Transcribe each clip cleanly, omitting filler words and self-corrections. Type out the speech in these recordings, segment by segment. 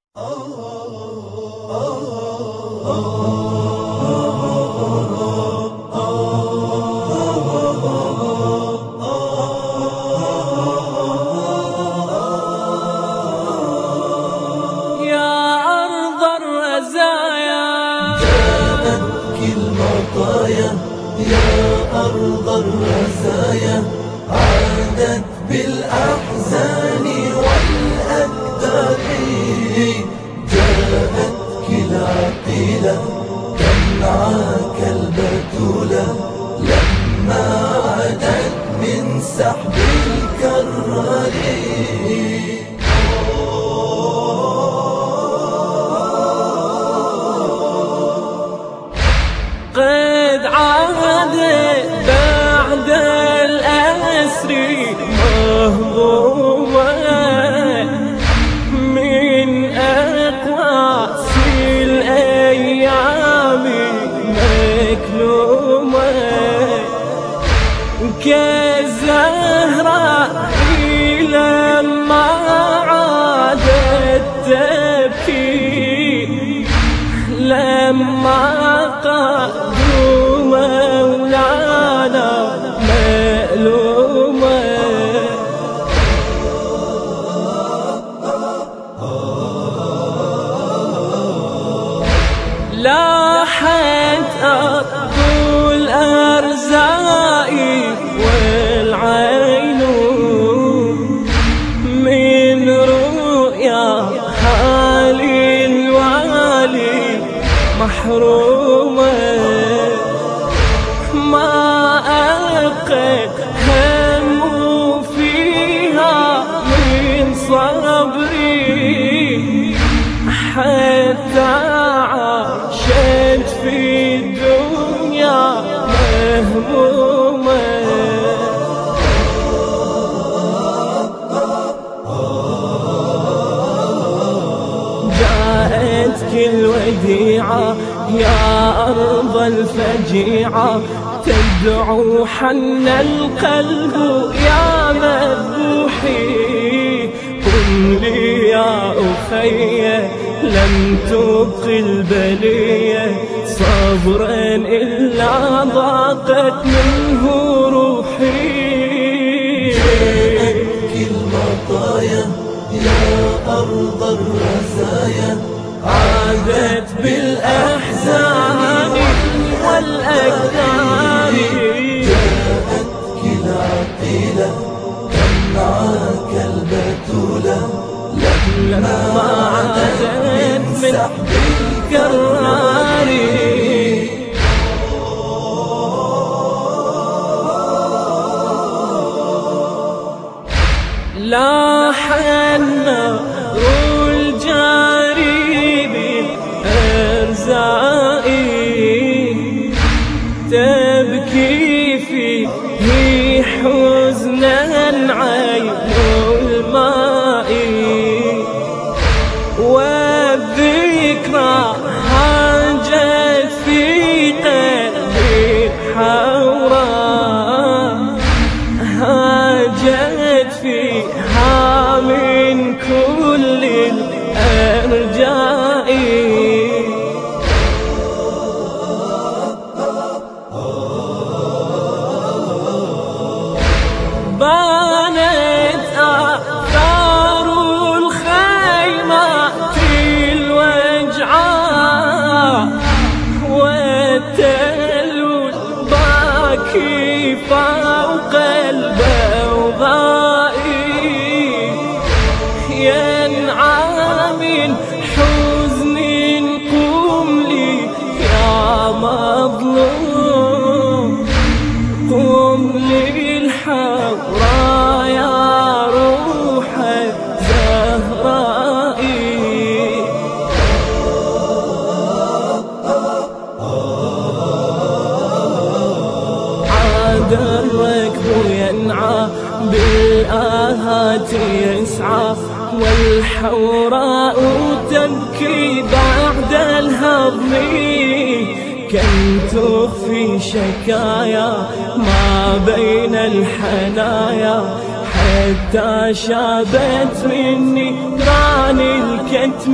يا أرض الرزايا عادت بالأحزان والأكدار جاءتك العقيلة تنعاك البتولة لما عادت من سحب الكرار قد عادت بعد الأسر مهضومة من أقواس الأيام مكلومة كالزهراء لما عادت تبكي لما قدوم مولانا مألومة لاحت أطول أرزائي والعين من رؤيا حالي الوالي محرومة ما أبقيت هم فيها من صبري حتى عاشت في الدنيا مهمومة جاءتك الوديعة يا أرض الفجيعة تدعو حن القلب يا مذبوحي قم لي يا أخي لم تبق البلية صبرا إلا ضاقت منه روحي جاءتك المطايا يا أرض الرزايا عادت بالأحزان والأكدار جاءتك العقيلة تنعاك البتولة لما عادت من سحب الكرار لاح النار الجاري بأرزائي تبكي فيه حزنا عين الماء والذكرى هاجت في قلبي حوراء هاجت فيها من كل الأرجاء بانت آثار الخيمات الوجعاء والتلو الباكي فوق البوضاء ينعى من حزن قم لي يا مظلوم قم للحوراء يا روح الزهراء عاد الركب ينعى بالآهات يسعى والحوراء تبكي بعد الهضم كم تخفي شكايا ما بين الحنايا حتى شابت مني عن الكتم.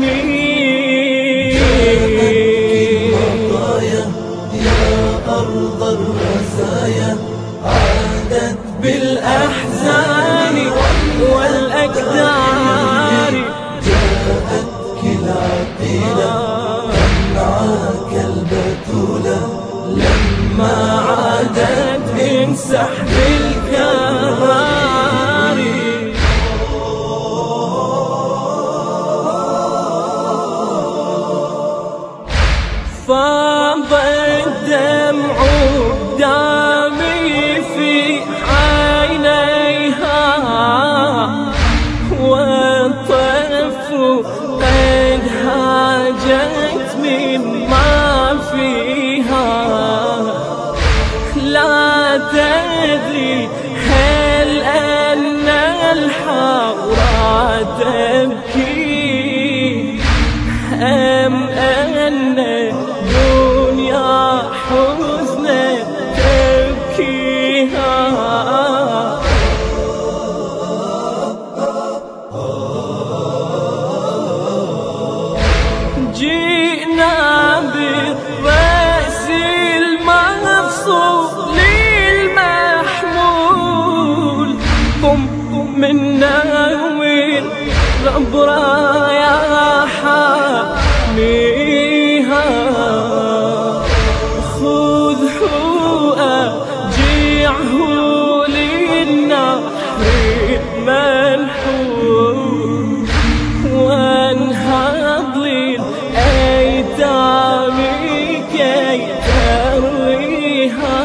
يا أرض الرزايا عادت بالأحزان والأكدار. جاءتك العقيلة تمنعك البتولة لما عادت من سحب الكرار. فاض الدمع قدامي في عينيها والطرف قد هاجت مما فيها. لا تدري هل أن الحوراء تبكي أم أن دنيا حزن تبكيها. جئنا بالرأس المفصول المحمول قم من نوم الغبرة يا حاميها. خذه أجيعه للنهر منحول وانهض للأيتام كي ترويها.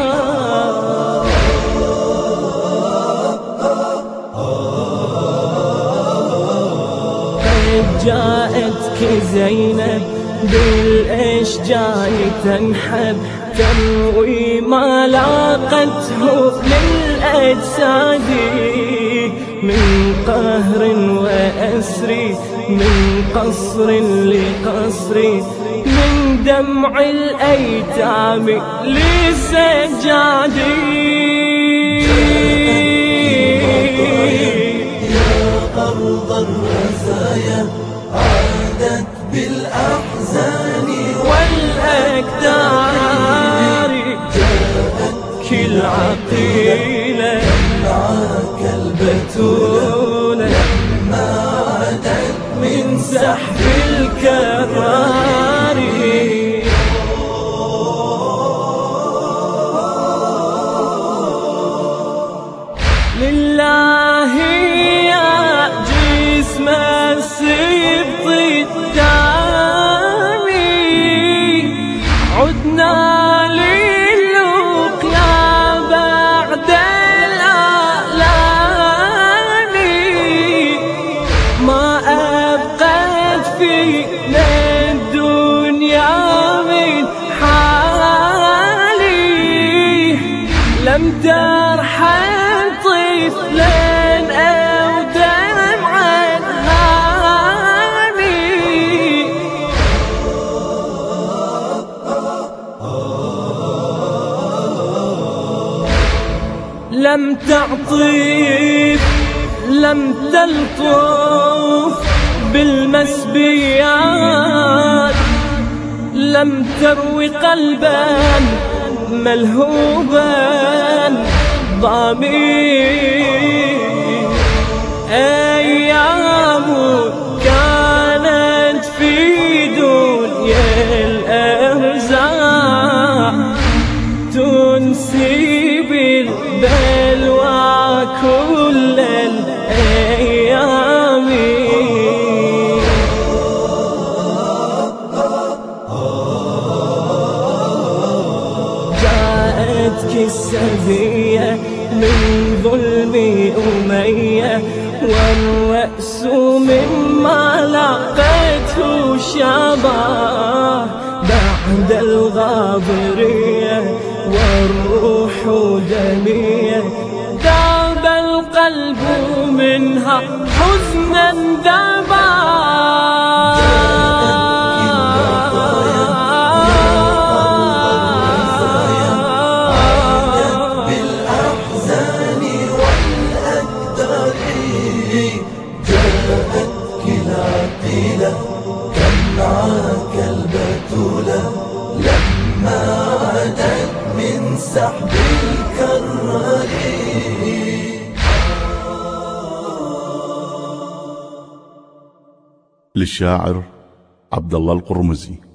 جاءتك زينب بالأشجار تنحب تروي ما لاقته للأجساد من قهر وأسر من قصر لقصر من دمع الأيتام للسجاد. أرض الرزايا عادت بالأحزان والأكدار. جاءتك العقيلة تمنعك البتولة لما عادت من سحب الكرار. لله السبط الثاني عدنا للقيا بعد الآلام. ما أبقت فينا الدنيا من حالي لم ترحم طفلا أو دمعا لم تعطف لم تلطف بالمسبيات لم تروي قلبا ملهوبا ضمير. أيام كانت في دنيا الأرزاق تنسي بالبلوى كل الأيام. جاءتك السبية من ظلم أمية والرأس مما لاقته شباه بعد الغابرية والروح دمية. ذاب القلب منها حزنا ذابا جاءتك عقيلة كم عاك البتولة لما عادت من سحب الكرارين. للشاعر عبد الله القرمزي.